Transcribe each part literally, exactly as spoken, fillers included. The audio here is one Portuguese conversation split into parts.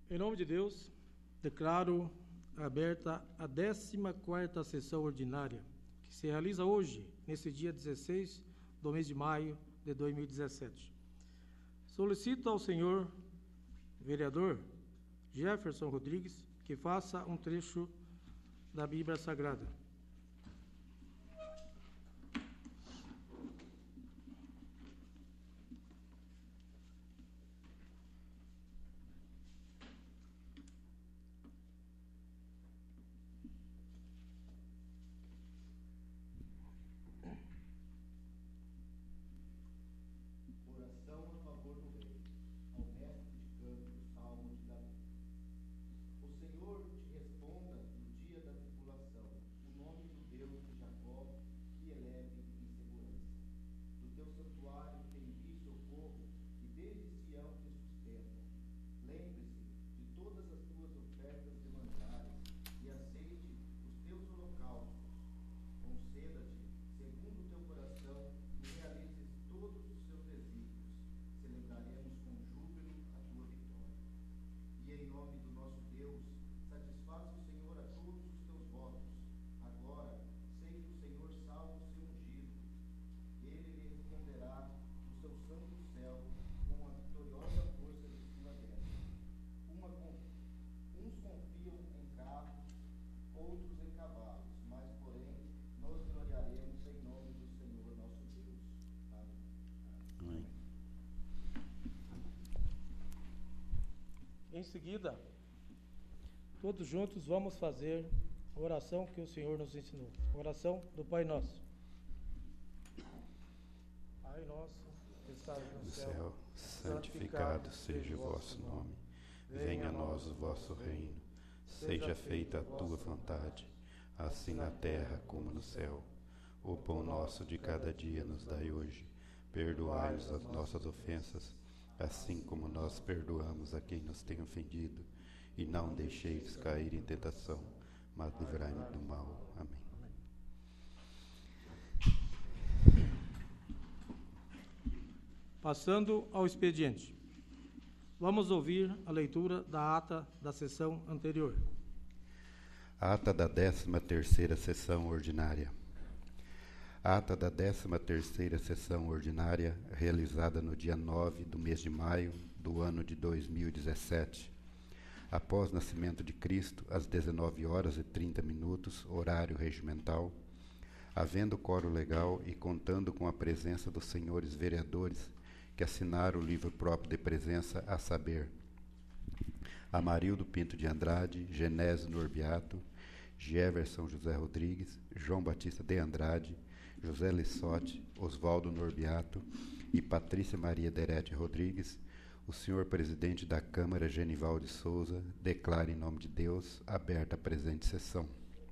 Em nome de Deus, declaro aberta a décima quarta sessão ordinária, que se realiza hoje, nesse dia dezesseis do mês de maio de dois mil e dezessete. Solicito ao senhor vereador Jefferson Rodrigues que faça um trecho da Bíblia Sagrada. Em seguida, todos juntos vamos fazer a oração que o Senhor nos ensinou. Oração do Pai Nosso. Pai nosso, que estás no céu, santificado seja o vosso nome. Venha a nós o vosso reino. Seja feita a tua vontade, assim na terra como no céu. O pão nosso de cada dia nos dai hoje. Perdoai-nos as nossas ofensas, assim como nós perdoamos a quem nos tem ofendido, e não deixeis cair em tentação, mas livrai-nos do mal. Amém. Passando ao expediente, vamos ouvir a leitura da ata da sessão anterior. Ata da décima terceira sessão ordinária. Ata da décima terceira sessão ordinária, realizada no dia nove do mês de maio do ano de dois mil e dezessete. Após nascimento de Cristo, às dezenove horas e trinta minutos, horário regimental, havendo quórum legal e contando com a presença dos senhores vereadores que assinaram o livro próprio de presença, a saber, Amarildo Pinto de Andrade, Genésio Norbiato, Jefferson José Rodrigues, João Batista de Andrade, José Lissotti, Oswaldo Norbiato e Patrícia Maria Derete Rodrigues, o senhor presidente da Câmara, Genival de Souza, declara em nome de Deus aberta a presente sessão.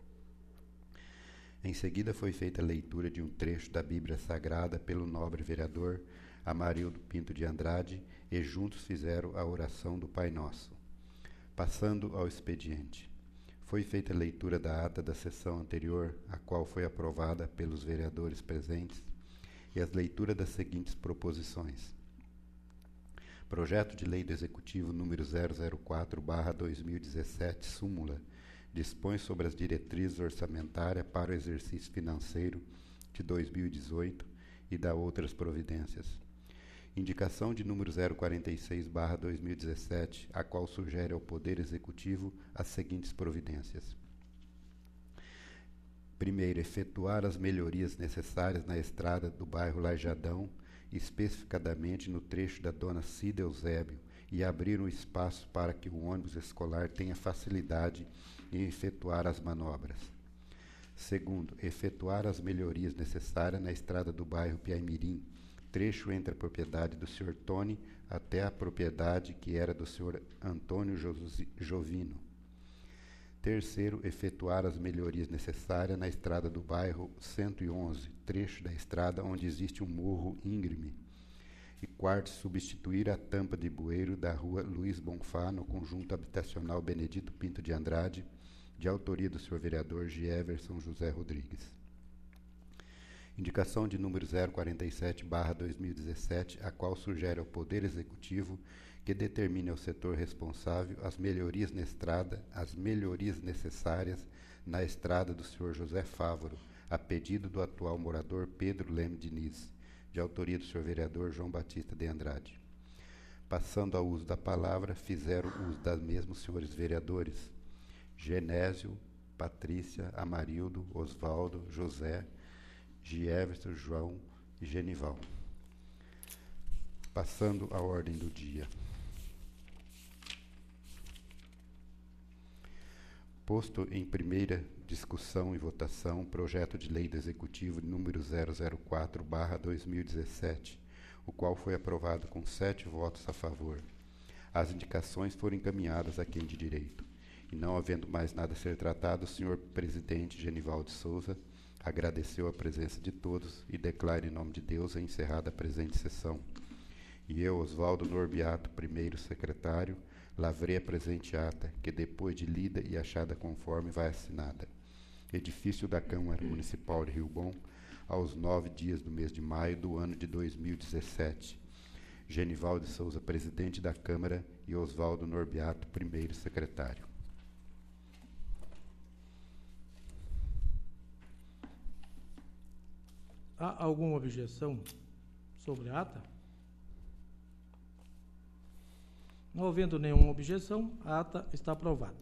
Em seguida foi feita a leitura de um trecho da Bíblia Sagrada pelo nobre vereador Amarildo Pinto de Andrade e juntos fizeram a oração do Pai Nosso. Passando ao expediente. Foi feita a leitura da ata da sessão anterior, a qual foi aprovada pelos vereadores presentes, e as leituras das seguintes proposições. Projeto de Lei do Executivo número zero zero quatro barra dois mil e dezessete, súmula, dispõe sobre as diretrizes orçamentárias para o exercício financeiro de dois mil e dezoito e dá outras providências. Indicação de número zero quarenta e seis barra dois mil e dezessete, a qual sugere ao Poder Executivo as seguintes providências. Primeiro, efetuar as melhorias necessárias na estrada do bairro Lajadão, especificadamente no trecho da Dona Cida Eusébio, e abrir um espaço para que o ônibus escolar tenha facilidade em efetuar as manobras. Segundo, efetuar as melhorias necessárias na estrada do bairro Piaimirim, trecho entre a propriedade do senhor Tony até a propriedade que era do senhor Antônio Jovino. Terceiro, efetuar as melhorias necessárias na estrada do bairro cento e onze, trecho da estrada onde existe um morro íngreme. E quarto, substituir a tampa de bueiro da rua Luiz Bonfá no conjunto habitacional Benedito Pinto de Andrade, de autoria do senhor vereador Jefferson José Rodrigues. Indicação de número zero quarenta e sete barra dois mil e dezessete, a qual sugere ao Poder Executivo que determine ao setor responsável as melhorias na estrada, as melhorias necessárias na estrada do senhor José Fávoro, a pedido do atual morador Pedro Leme Diniz, de autoria do senhor vereador João Batista de Andrade. Passando ao uso da palavra, fizeram uso da mesma os senhores vereadores Genésio, Patrícia, Amarildo, Osvaldo, José, Gieverson, João e Genival. Passando à ordem do dia. Posto em primeira discussão e votação, projeto de lei do Executivo número zero zero quatro barra dois mil e dezessete, o qual foi aprovado com sete votos a favor. As indicações foram encaminhadas a quem de direito. E não havendo mais nada a ser tratado, o senhor presidente Genival de Souza agradeceu a presença de todos e declara em nome de Deus a encerrada a presente sessão. E eu, Osvaldo Norbiato, primeiro secretário, lavrei a presente ata, que depois de lida e achada conforme vai assinada. Edifício da Câmara Municipal de Rio Bom, aos nove dias do mês de maio do ano de dois mil e dezessete. Genival de Souza, presidente da Câmara, e Osvaldo Norbiato, primeiro secretário. Há alguma objeção sobre a ata? Não havendo nenhuma objeção, a ata está aprovada.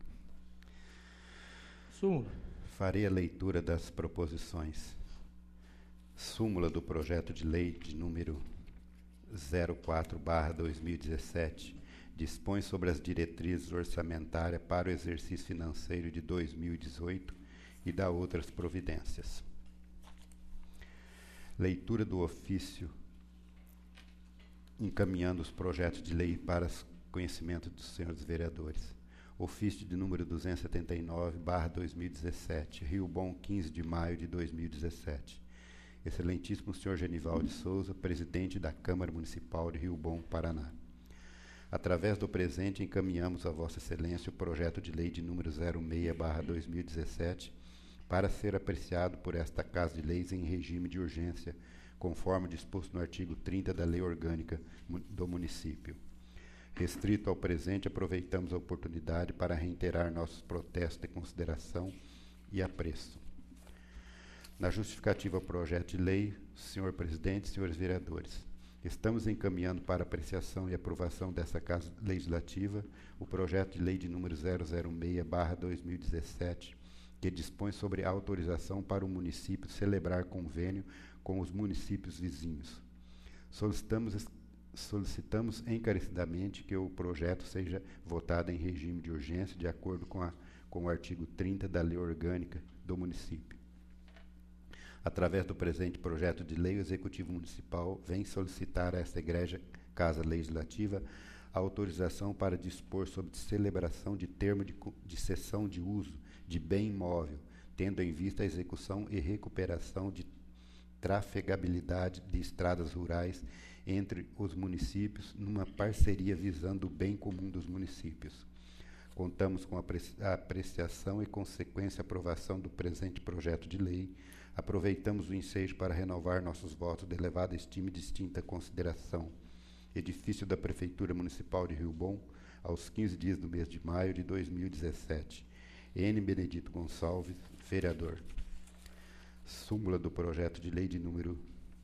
Súmula. Farei a leitura das proposições. Súmula do projeto de lei de número zero quatro barra dois mil e dezessete dispõe sobre as diretrizes orçamentárias para o exercício financeiro de dois mil e dezoito e dá outras providências. Leitura do ofício encaminhando os projetos de lei para conhecimento dos senhores vereadores. Ofício de número duzentos e setenta e nove barra dois mil e dezessete, Rio Bom, quinze de maio de dois mil e dezessete. Excelentíssimo senhor Genival de Souza, presidente da Câmara Municipal de Rio Bom, Paraná. Através do presente, encaminhamos a Vossa Excelência o projeto de lei de número zero seis barra dois mil e dezessete para ser apreciado por esta Casa de Leis em regime de urgência, conforme disposto no artigo trinta da Lei Orgânica do Município. Restrito ao presente, aproveitamos a oportunidade para reiterar nossos protestos de consideração e apreço. Na justificativa ao projeto de lei, senhor presidente, senhores vereadores, estamos encaminhando para apreciação e aprovação dessa Casa Legislativa o projeto de lei de número zero zero seis barra dois mil e dezessete, que dispõe sobre a autorização para o município celebrar convênio com os municípios vizinhos. Solicitamos, solicitamos encarecidamente que o projeto seja votado em regime de urgência, de acordo com, a, com o artigo trinta da Lei Orgânica do Município. Através do presente projeto de lei, o Executivo Municipal vem solicitar a esta Egrégia Casa Legislativa a autorização para dispor sobre celebração de termo de, de cessão de uso de bem imóvel, tendo em vista a execução e recuperação de trafegabilidade de estradas rurais entre os municípios, numa parceria visando o bem comum dos municípios. Contamos com a apreciação e consequência aprovação do presente projeto de lei. Aproveitamos o ensejo para renovar nossos votos de elevada estima e distinta consideração. Edifício da Prefeitura Municipal de Rio Bom, aos quinze dias do mês de maio de dois mil e dezessete. N. Benedito Gonçalves, vereador. Súmula do projeto de lei de número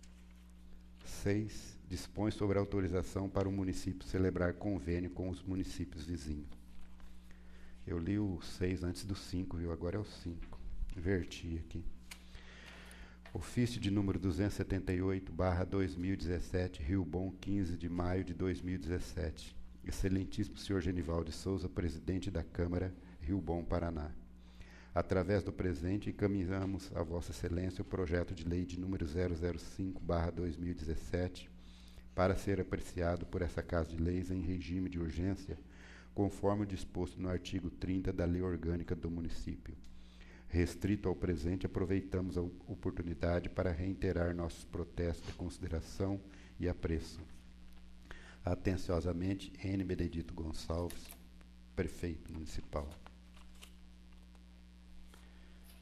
seis dispõe sobre a autorização para o município celebrar convênio com os municípios vizinhos. Eu li o seis antes do cinco, viu? Agora é o cinco. Inverti aqui. Ofício de número duzentos e setenta e oito barra dois mil e dezessete, Rio Bom, quinze de maio de dois mil e dezessete. Excelentíssimo senhor Genival de Souza, presidente da Câmara, Rio Bom, Paraná. Através do presente, encaminhamos a Vossa Excelência o projeto de lei de número zero zero cinco barra dois mil e dezessete para ser apreciado por essa Casa de Leis em regime de urgência, conforme disposto no artigo trinta da Lei Orgânica do Município. Restrito ao presente, aproveitamos a oportunidade para reiterar nossos protestos de consideração e apreço. Atenciosamente, N. Benedito Gonçalves, Prefeito Municipal.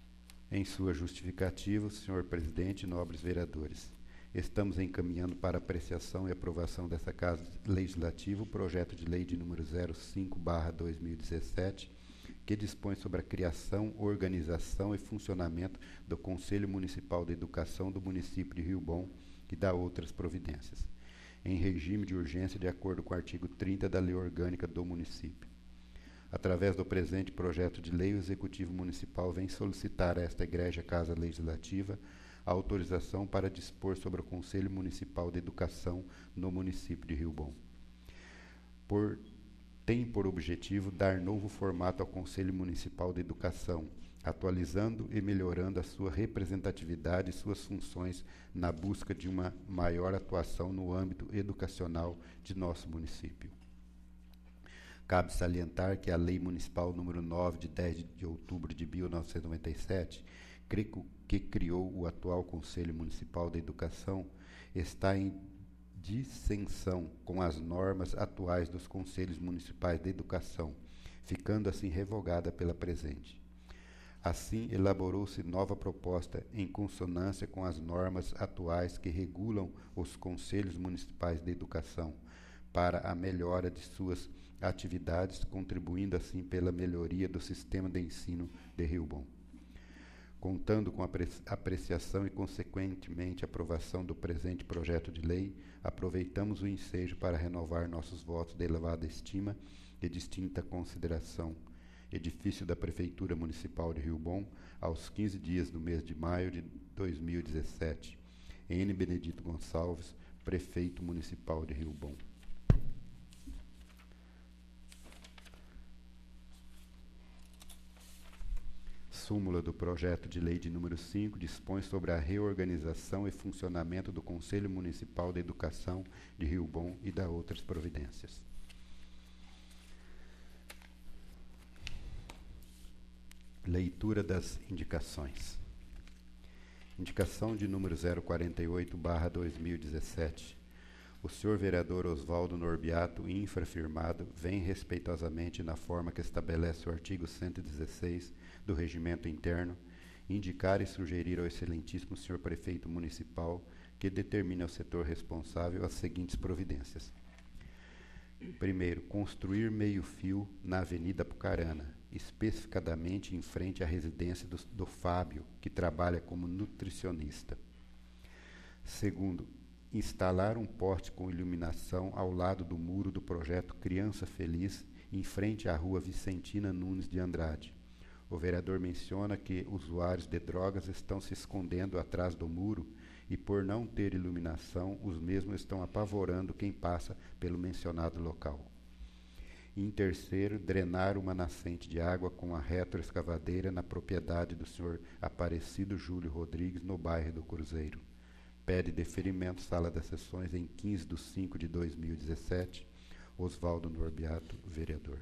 Em sua justificativa, senhor presidente e nobres vereadores, estamos encaminhando para apreciação e aprovação dessa Casa Legislativa o projeto de lei de número zero cinco barra dois mil e dezessete, que dispõe sobre a criação, organização e funcionamento do Conselho Municipal de Educação do município de Rio Bom e dá outras providências, em regime de urgência de acordo com o artigo trinta da Lei Orgânica do município. Através do presente projeto de lei, o Executivo Municipal vem solicitar a esta Egrégia Casa Legislativa a autorização para dispor sobre o Conselho Municipal de Educação no município de Rio Bom. Por, tem por objetivo dar novo formato ao Conselho Municipal de Educação, atualizando e melhorando a sua representatividade e suas funções na busca de uma maior atuação no âmbito educacional de nosso município. Cabe salientar que a Lei Municipal número nove, de dez de outubro de mil novecentos e noventa e sete, que criou o atual Conselho Municipal da Educação, está em dissensão com as normas atuais dos Conselhos Municipais de Educação, ficando assim revogada pela presente. Assim, elaborou-se nova proposta em consonância com as normas atuais que regulam os Conselhos Municipais de Educação, para a melhora de suas atividades, contribuindo assim pela melhoria do sistema de ensino de Rio Bom. Contando com a apreciação e, consequentemente, aprovação do presente projeto de lei, aproveitamos o ensejo para renovar nossos votos de elevada estima e distinta consideração. Edifício da Prefeitura Municipal de Rio Bom, aos quinze dias do mês de maio de dois mil e dezessete. N. Benedito Gonçalves, Prefeito Municipal de Rio Bom. Súmula do projeto de lei de número cinco dispõe sobre a reorganização e funcionamento do Conselho Municipal de Educação de Rio Bom e dá outras providências. Leitura das indicações. Indicação de número zero quarenta e oito barra dois mil e dezessete. O senhor vereador Oswaldo Norbiato, infrafirmado, vem respeitosamente na forma que estabelece o artigo cento e dezesseis do Regimento Interno, indicar e sugerir ao excelentíssimo senhor prefeito municipal que determine ao setor responsável as seguintes providências. Primeiro, construir meio-fio na Avenida Apucarana, especificadamente em frente à residência do, do Fábio, que trabalha como nutricionista. Segundo, instalar um poste com iluminação ao lado do muro do projeto Criança Feliz, em frente à rua Vicentina Nunes de Andrade. O vereador menciona que usuários de drogas estão se escondendo atrás do muro e, por não ter iluminação, os mesmos estão apavorando quem passa pelo mencionado local. Em terceiro, drenar uma nascente de água com a retroescavadeira na propriedade do senhor Aparecido Júlio Rodrigues, no bairro do Cruzeiro. Pede deferimento, sala das sessões, em quinze de cinco de dois mil e dezessete. Oswaldo Norbiato, vereador.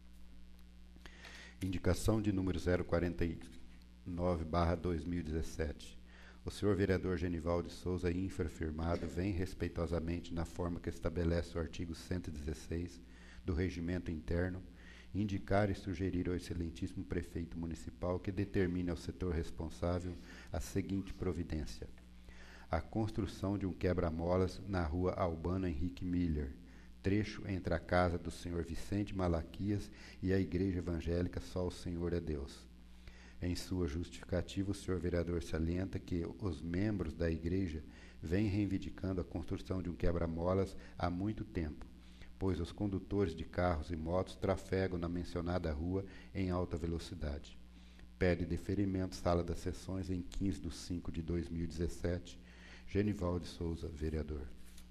Indicação de número zero quarenta e nove barra dois mil e dezessete. O senhor vereador Genivaldo de Souza, infrafirmado, vem respeitosamente na forma que estabelece o artigo cento e dezesseis do Regimento Interno, indicar e sugerir ao excelentíssimo prefeito municipal que determine ao setor responsável a seguinte providência: a construção de um quebra-molas na rua Albano Henrique Miller, trecho entre a casa do senhor Vicente Malaquias e a Igreja Evangélica Só o Senhor é Deus. Em sua justificativa, o senhor vereador salienta que os membros da igreja vêm reivindicando a construção de um quebra-molas há muito tempo, pois os condutores de carros e motos trafegam na mencionada rua em alta velocidade. Pede deferimento, sala das sessões, em quinze de cinco de dois mil e dezessete. Genivaldo de Souza, vereador.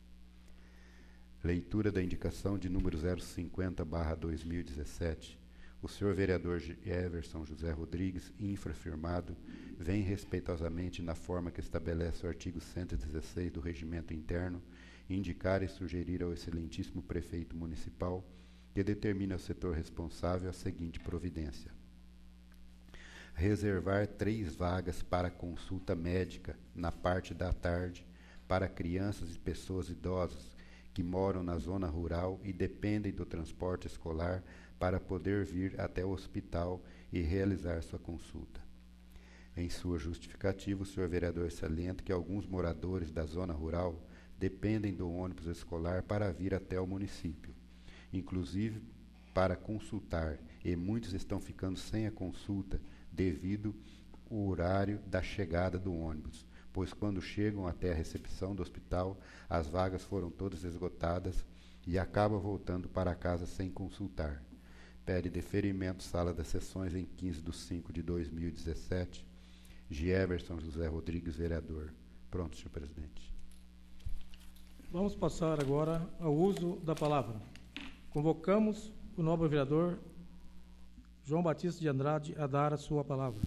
Leitura da indicação de número zero cinquenta barra dois mil e dezessete. O senhor vereador Everson José Rodrigues, infrafirmado, vem respeitosamente na forma que estabelece o artigo cento e dezesseis do Regimento Interno, indicar e sugerir ao excelentíssimo prefeito municipal que determine ao setor responsável a seguinte providência: reservar três vagas para consulta médica na parte da tarde para crianças e pessoas idosas que moram na zona rural e dependem do transporte escolar para poder vir até o hospital e realizar sua consulta. Em sua justificativa, o senhor vereador salienta que alguns moradores da zona rural dependem do ônibus escolar para vir até o município, inclusive para consultar, e muitos estão ficando sem a consulta devido ao horário da chegada do ônibus, pois quando chegam até a recepção do hospital, as vagas foram todas esgotadas e acaba voltando para casa sem consultar. Pede deferimento, sala das sessões, em quinze de cinco de dois mil e dezessete. Gieverson José Rodrigues, vereador. Pronto, senhor presidente. Vamos passar agora ao uso da palavra. Convocamos o nobre vereador João Batista de Andrade a dar a sua palavra.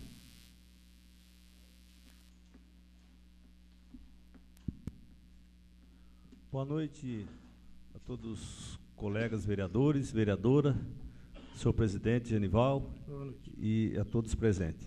Boa noite a todos os colegas vereadores, vereadora, senhor presidente Genival e a todos presentes.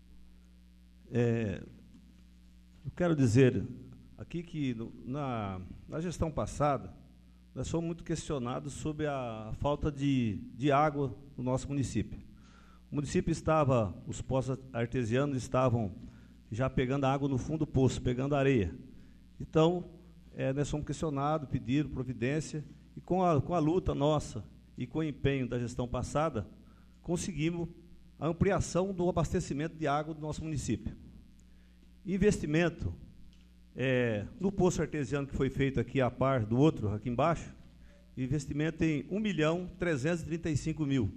É, eu quero dizer aqui que no, na, na gestão passada nós fomos muito questionados sobre a falta de, de água no nosso município. O município estava, os poços artesianos estavam já pegando a água no fundo do poço, pegando areia. Então, é, nós fomos questionados, pediram providência, e com a, com a luta nossa e com o empenho da gestão passada, conseguimos a ampliação do abastecimento de água do nosso município. Investimento é, no poço artesiano que foi feito aqui a par do outro, aqui embaixo, investimento em um milhão trezentos e trinta e cinco mil.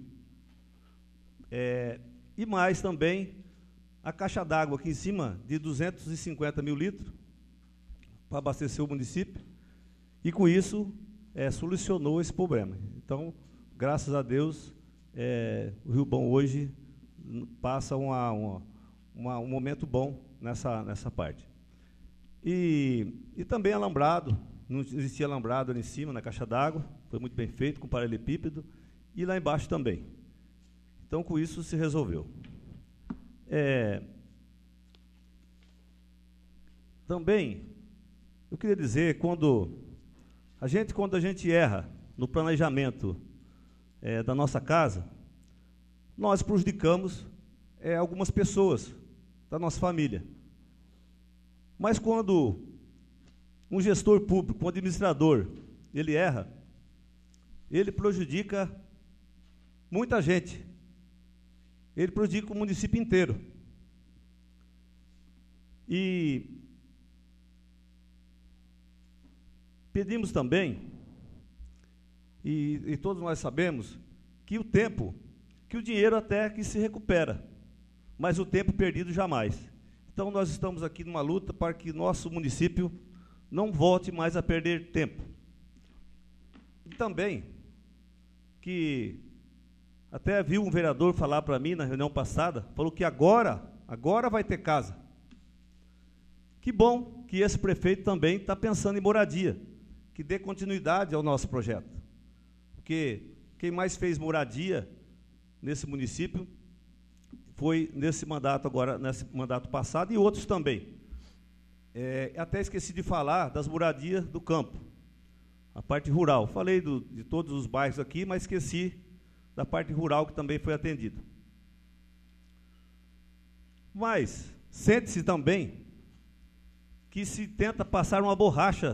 É, e mais também a caixa d'água aqui em cima de duzentos e cinquenta mil litros para abastecer o município, e com isso é, solucionou esse problema. Então, graças a Deus, é, o Rio Bom hoje passa uma, uma, uma, um momento bom nessa, nessa parte. E, e também alambrado, não existia alambrado ali em cima, na caixa d'água, foi muito bem feito, com paralelepípedo, e lá embaixo também. Então, com isso, se resolveu. É, também, eu queria dizer, quando a gente, quando a gente erra no planejamento é, da nossa casa, nós prejudicamos é, algumas pessoas da nossa família. Mas quando um gestor público, um administrador, ele erra, ele prejudica muita gente. Ele prejudica o município inteiro. E pedimos também, e, e todos nós sabemos, que o tempo, que o dinheiro até que se recupera, mas o tempo perdido jamais. Então, nós estamos aqui numa luta para que nosso município não volte mais a perder tempo. E também, que até vi um vereador falar para mim na reunião passada, falou que agora, agora vai ter casa. Que bom que esse prefeito também está pensando em moradia, que dê continuidade ao nosso projeto. Porque quem mais fez moradia nesse município foi nesse mandato agora, nesse mandato passado, e outros também. É, até esqueci de falar das moradias do campo, a parte rural. Falei do, de todos os bairros aqui, mas esqueci da parte rural que também foi atendida. Mas sente-se também que se tenta passar uma borracha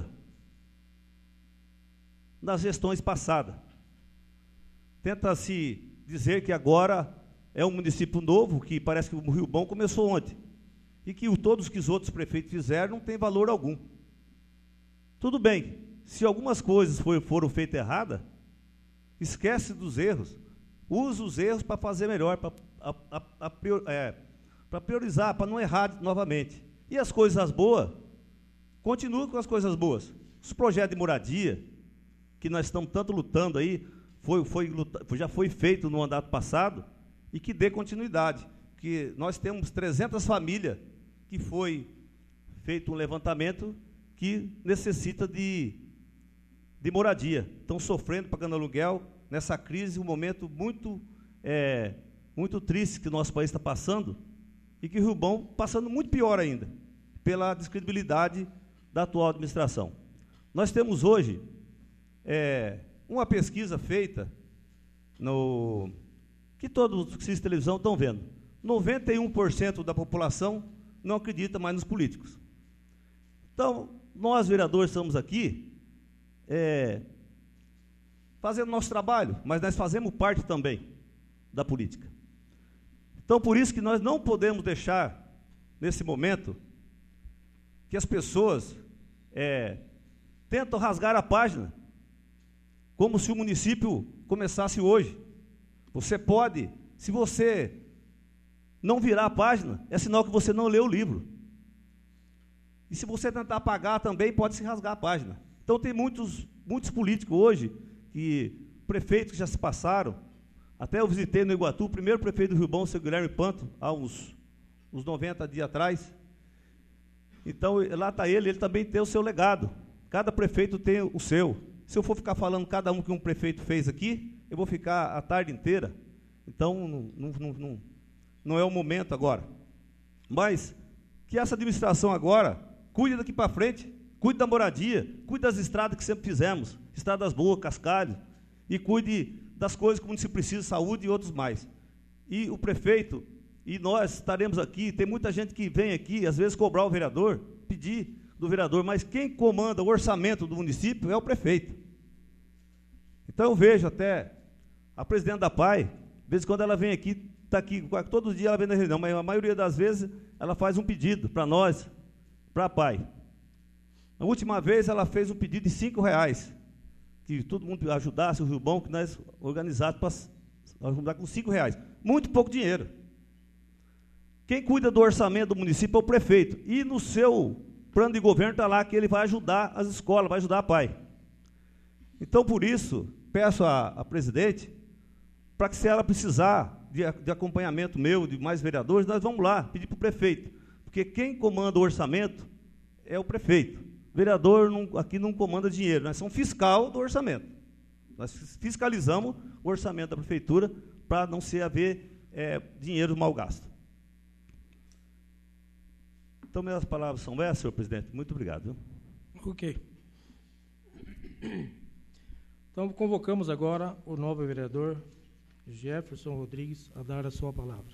nas gestões passadas. Tenta-se dizer que agora é um município novo, que parece que o Rio Bom começou ontem, e que o, todos que os outros prefeitos fizeram não tem valor algum. Tudo bem, se algumas coisas foi, foram feitas erradas, esquece dos erros, usa os erros para fazer melhor, para é, priorizar, para não errar novamente. E as coisas boas, continua com as coisas boas. Os projetos de moradia, que nós estamos tanto lutando aí, foi, foi, já foi feito no mandato passado, e que dê continuidade, que nós temos trezentas famílias que foi feito um levantamento que necessita de, de moradia, estão sofrendo, pagando aluguel, nessa crise, um momento muito, é, muito triste que o nosso país está passando, e que o Rio Bom passando muito pior ainda, pela descredibilidade da atual administração. Nós temos hoje é, uma pesquisa feita no... que todos os que assistem televisão estão vendo. noventa e um por cento da população não acredita mais nos políticos. Então, nós, vereadores, estamos aqui é, fazendo nosso trabalho, mas nós fazemos parte também da política. Então, por isso que nós não podemos deixar, nesse momento, que as pessoas é, tentam rasgar a página, como se o município começasse hoje. Você pode, se você não virar a página, é sinal que você não leu o livro. E se você tentar apagar também, pode se rasgar a página. Então tem muitos, muitos políticos hoje, que prefeitos que já se passaram, até eu visitei no Iguatu, o primeiro prefeito do Rio Bom, o seu Guilherme Panto, há uns, uns noventa dias atrás. Então, lá está ele, ele também tem o seu legado. Cada prefeito tem o seu. Se eu for ficar falando cada um que um prefeito fez aqui, eu vou ficar a tarde inteira. Então, não, não, não, não, não é o momento agora. Mas que essa administração agora cuide daqui para frente, cuide da moradia, cuide das estradas que sempre fizemos, estradas boas, cascalhos, e cuide das coisas que o município precisa, saúde e outros mais. E o prefeito, e nós estaremos aqui, tem muita gente que vem aqui, às vezes cobrar o vereador, pedir do vereador, mas quem comanda o orçamento do município é o prefeito. Então eu vejo até a presidente da P A I, de vez em quando ela vem aqui, está aqui, todos os dias ela vem na reunião, mas a maioria das vezes ela faz um pedido para nós, para a P A I. Na última vez ela fez um pedido de cinco reais, que todo mundo ajudasse o Rio Bom, que nós organizamos para ajudar com cinco reais. Muito pouco dinheiro. Quem cuida do orçamento do município é o prefeito. E no seu plano de governo está lá que ele vai ajudar as escolas, vai ajudar a P A I. Então, por isso, peço à, à presidente, para que se ela precisar de, de acompanhamento meu, de mais vereadores, nós vamos lá, pedir para o prefeito. Porque quem comanda o orçamento é o prefeito. O vereador não, aqui não comanda dinheiro, nós somos fiscal do orçamento. Nós fiscalizamos o orçamento da prefeitura para não se haver é, dinheiro mal gasto. Então, minhas palavras são essas, senhor presidente. Muito obrigado. Ok. Então, convocamos agora o novo vereador Jefferson Rodrigues a dar a sua palavra.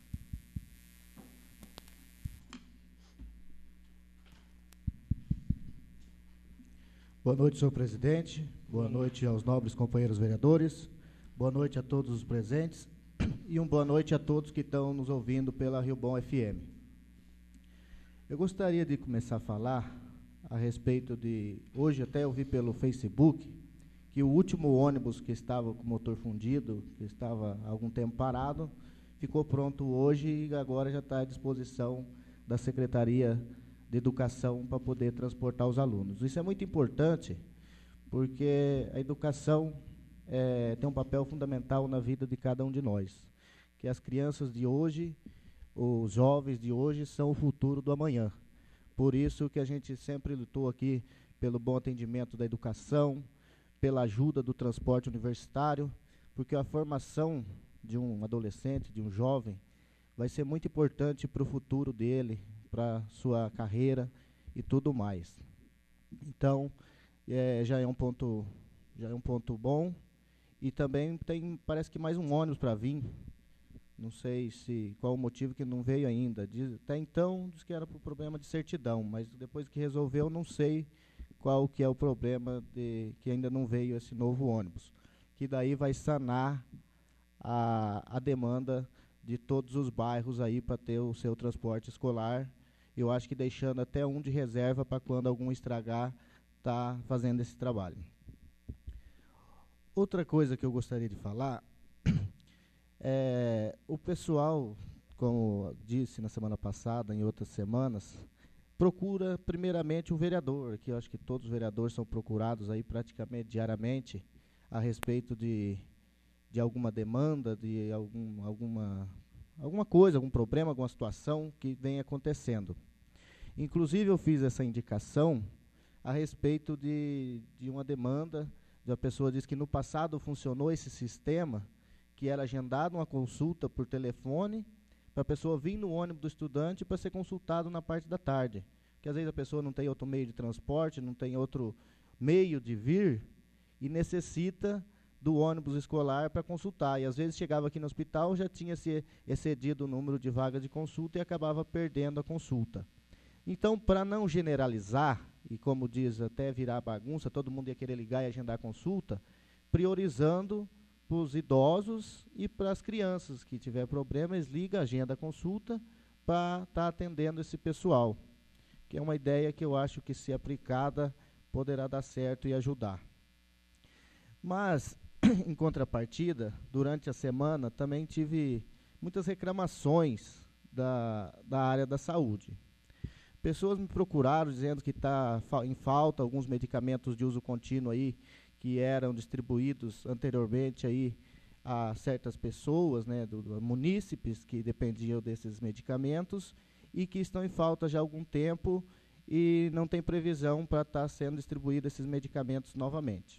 Boa noite, senhor presidente. Boa noite aos nobres companheiros vereadores. Boa noite a todos os presentes. E uma boa noite a todos que estão nos ouvindo pela Rio Bom F M. Eu gostaria de começar a falar a respeito de... Hoje até eu vi pelo Facebook que o último ônibus que estava com o motor fundido, que estava há algum tempo parado, ficou pronto hoje e agora já está à disposição da Secretaria de Educação para poder transportar os alunos. Isso é muito importante, porque a educação é, tem um papel fundamental na vida de cada um de nós. Que as crianças de hoje, os jovens de hoje, são o futuro do amanhã. Por isso que a gente sempre lutou aqui pelo bom atendimento da educação, pela ajuda do transporte universitário, porque a formação de um adolescente, de um jovem, vai ser muito importante para o futuro dele, para sua carreira e tudo mais. Então, é, já é um ponto, já é um ponto bom. E também tem, parece que mais um ônibus para vir. Não sei se qual o motivo que não veio ainda. Diz, até então, diz que era por problema de certidão, mas depois que resolveu, não sei qual que é o problema de que ainda não veio esse novo ônibus. Que daí vai sanar a, a demanda de todos os bairros aí para ter o seu transporte escolar. Eu acho que deixando até um de reserva para quando algum estragar, tá fazendo esse trabalho. Outra coisa que eu gostaria de falar é o pessoal, como disse na semana passada, em outras semanas, procura primeiramente o vereador, que eu acho que todos os vereadores são procurados aí praticamente diariamente a respeito de, de alguma demanda, de algum, alguma, alguma coisa, algum problema, alguma situação que vem acontecendo. Inclusive eu fiz essa indicação a respeito de, de uma demanda, de uma pessoa disse que no passado funcionou esse sistema, que era agendado uma consulta por telefone, para a pessoa vir no ônibus do estudante para ser consultado na parte da tarde. Porque às vezes a pessoa não tem outro meio de transporte, não tem outro meio de vir, e necessita do ônibus escolar para consultar. E às vezes chegava aqui no hospital, já tinha se excedido o número de vagas de consulta e acabava perdendo a consulta. Então, para não generalizar, e como diz, até virar bagunça, todo mundo ia querer ligar e agendar consulta, priorizando para os idosos e para as crianças que tiver problemas, liga, agenda a consulta para estar tá atendendo esse pessoal, que é uma ideia que eu acho que, se aplicada, poderá dar certo e ajudar. Mas, em contrapartida, durante a semana também tive muitas reclamações da, da área da saúde. Pessoas me procuraram dizendo que está em falta alguns medicamentos de uso contínuo aí, que eram distribuídos anteriormente aí a certas pessoas, né, do, do, munícipes que dependiam desses medicamentos e que estão em falta já há algum tempo e não tem previsão para estar tá sendo distribuídos esses medicamentos novamente.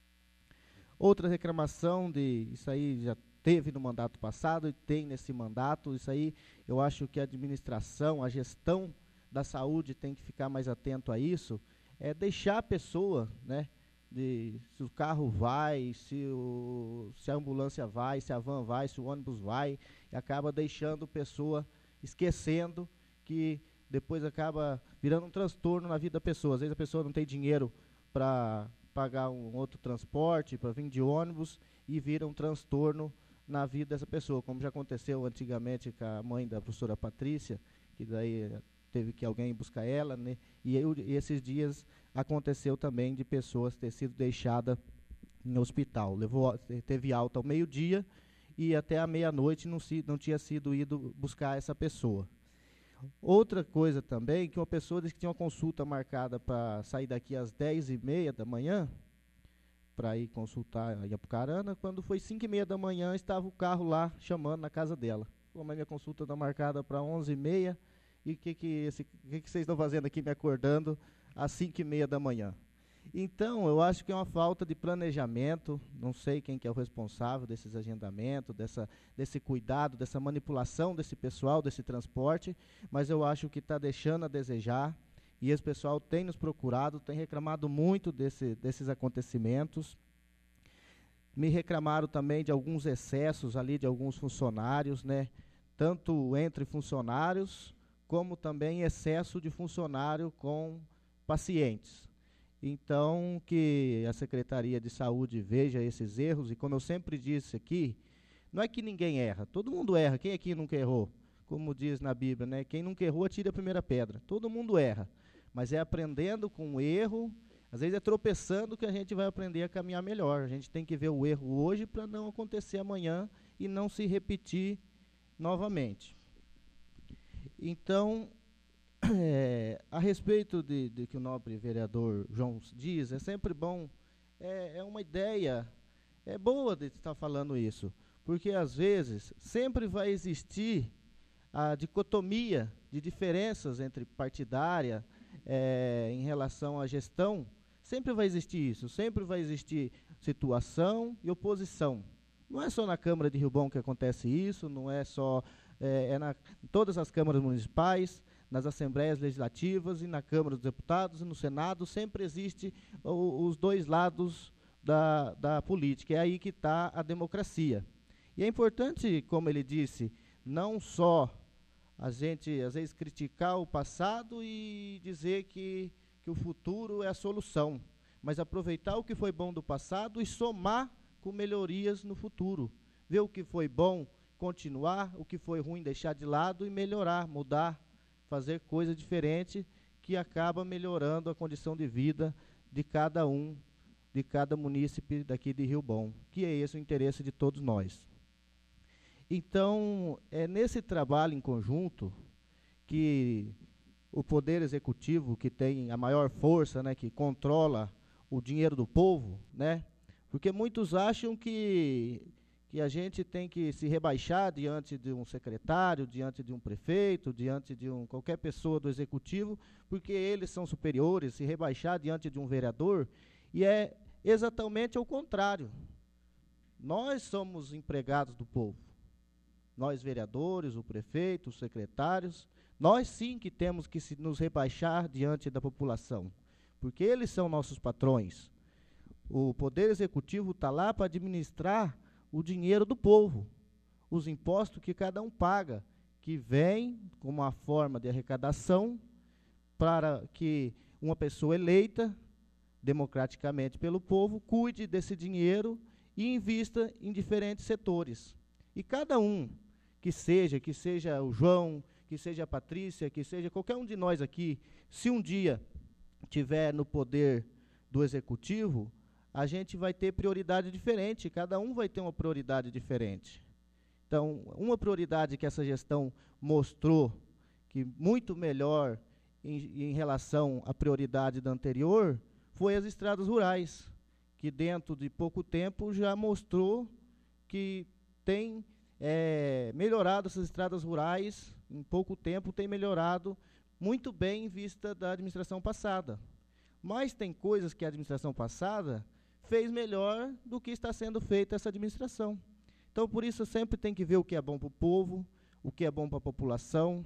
Outra reclamação de, isso aí já teve no mandato passado e tem nesse mandato, isso aí eu acho que a administração, a gestão da saúde tem que ficar mais atento a isso, é deixar a pessoa, né, de, se o carro vai, se, o, se a ambulância vai, se a van vai, se o ônibus vai, e acaba deixando a pessoa, esquecendo que depois acaba virando um transtorno na vida da pessoa. Às vezes a pessoa não tem dinheiro para pagar um outro transporte, para vir de ônibus, e vira um transtorno na vida dessa pessoa, como já aconteceu antigamente com a mãe da professora Patrícia, que daí teve que alguém buscar ela, né? E, eu, e esses dias aconteceu também de pessoas ter sido deixada no hospital. Levou, teve alta ao meio-dia e até à meia-noite não, se, não tinha sido ido buscar essa pessoa. Outra coisa também, que uma pessoa disse que tinha uma consulta marcada para sair daqui às dez e meia da manhã, para ir consultar em Apucarana, quando foi cinco e meia da manhã, estava o carro lá chamando na casa dela. Como a minha consulta está marcada para onze e meia, e o que, que, esse, que, que vocês estão fazendo aqui me acordando às cinco e meia da manhã? Então, eu acho que é uma falta de planejamento, não sei quem que é o responsável desses agendamentos, dessa, desse cuidado, dessa manipulação desse pessoal, desse transporte, mas eu acho que está deixando a desejar, e esse pessoal tem nos procurado, tem reclamado muito desse, desses acontecimentos. Me reclamaram também de alguns excessos ali de alguns funcionários, né, tanto entre funcionários, como também excesso de funcionário com pacientes. Então, que a Secretaria de Saúde veja esses erros, e como eu sempre disse aqui, não é que ninguém erra, todo mundo erra, quem aqui nunca errou? Como diz na Bíblia, né? Quem nunca errou, atira a primeira pedra. Todo mundo erra, mas é aprendendo com o erro, às vezes é tropeçando que a gente vai aprender a caminhar melhor. A gente tem que ver o erro hoje para não acontecer amanhã e não se repetir novamente. Então, é, a respeito de, de que o nobre vereador João diz, é sempre bom, é, é uma ideia, é boa de estar falando isso, porque às vezes sempre vai existir a dicotomia de diferenças entre partidária é, em relação à gestão, sempre vai existir isso, sempre vai existir situação e oposição. Não é só na Câmara de Rio Bom que acontece isso, não é só... É, é na, em todas as câmaras municipais, nas assembleias legislativas e na Câmara dos Deputados e no Senado, sempre existe o, os dois lados da, da política. É aí que está a democracia. E é importante, como ele disse, não só a gente, às vezes, criticar o passado e dizer que, que o futuro é a solução, mas aproveitar o que foi bom do passado e somar com melhorias no futuro. Ver o que foi bom, continuar, o que foi ruim deixar de lado e melhorar, mudar, fazer coisa diferente que acaba melhorando a condição de vida de cada um, de cada munícipe daqui de Rio Bom, que é esse o interesse de todos nós. Então, é nesse trabalho em conjunto que o Poder Executivo, que tem a maior força, né, que controla o dinheiro do povo, né, porque muitos acham que que a gente tem que se rebaixar diante de um secretário, diante de um prefeito, diante de um, qualquer pessoa do executivo, porque eles são superiores, se rebaixar diante de um vereador, e é exatamente ao contrário. Nós somos empregados do povo. Nós, vereadores, o prefeito, os secretários, nós sim que temos que se nos rebaixar diante da população, porque eles são nossos patrões. O Poder Executivo está lá para administrar o dinheiro do povo, os impostos que cada um paga, que vem como uma forma de arrecadação para que uma pessoa eleita democraticamente pelo povo cuide desse dinheiro e invista em diferentes setores. E cada um que seja, que seja o João, que seja a Patrícia, que seja qualquer um de nós aqui, se um dia tiver no poder do executivo, a gente vai ter prioridade diferente, cada um vai ter uma prioridade diferente. Então, uma prioridade que essa gestão mostrou, que muito melhor em, em relação à prioridade da anterior, foi as estradas rurais, que dentro de pouco tempo já mostrou que tem é, melhorado essas estradas rurais, em pouco tempo tem melhorado muito bem em vista da administração passada. Mas tem coisas que a administração passada fez melhor do que está sendo feita essa administração. Então, por isso, sempre tem que ver o que é bom para o povo, o que é bom para a população,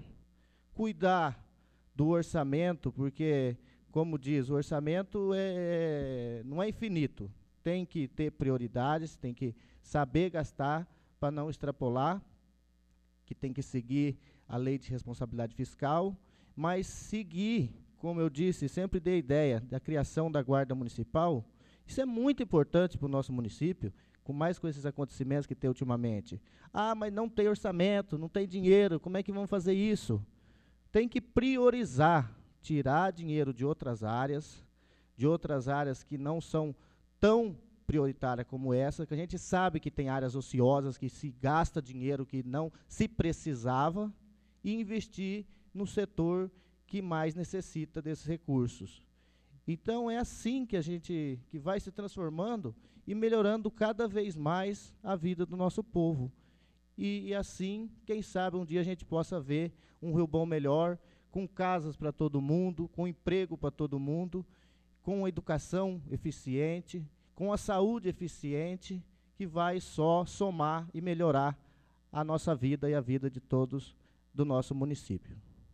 cuidar do orçamento, porque, como diz, o orçamento é, não é infinito. Tem que ter prioridades, tem que saber gastar para não extrapolar, que tem que seguir a lei de responsabilidade fiscal, mas seguir, como eu disse, sempre dei ideia da criação da Guarda Municipal. Isso é muito importante para o nosso município, com mais com esses acontecimentos que tem ultimamente. Ah, mas não tem orçamento, não tem dinheiro, como é que vamos fazer isso? Tem que priorizar, tirar dinheiro de outras áreas, de outras áreas que não são tão prioritárias como essa, que a gente sabe que tem áreas ociosas, que se gasta dinheiro que não se precisava, e investir no setor que mais necessita desses recursos. Então, é assim que a gente que vai se transformando e melhorando cada vez mais a vida do nosso povo. E, e assim, quem sabe, um dia a gente possa ver um Rio Bom melhor, com casas para todo mundo, com emprego para todo mundo, com educação eficiente, com a saúde eficiente, que vai só somar e melhorar a nossa vida e a vida de todos do nosso município.